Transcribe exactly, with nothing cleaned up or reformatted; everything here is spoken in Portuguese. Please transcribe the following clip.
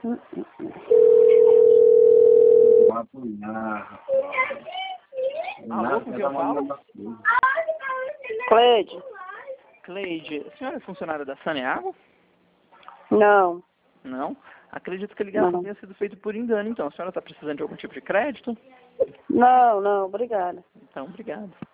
Alô, com quem eu falo? Cleide? Cleide, a senhora é funcionária da Saneago? Não. Não? Acredito que a ligação Não. tenha sido feita por engano, então. A senhora está precisando de algum tipo de crédito? Não, não, obrigada. Então, obrigado.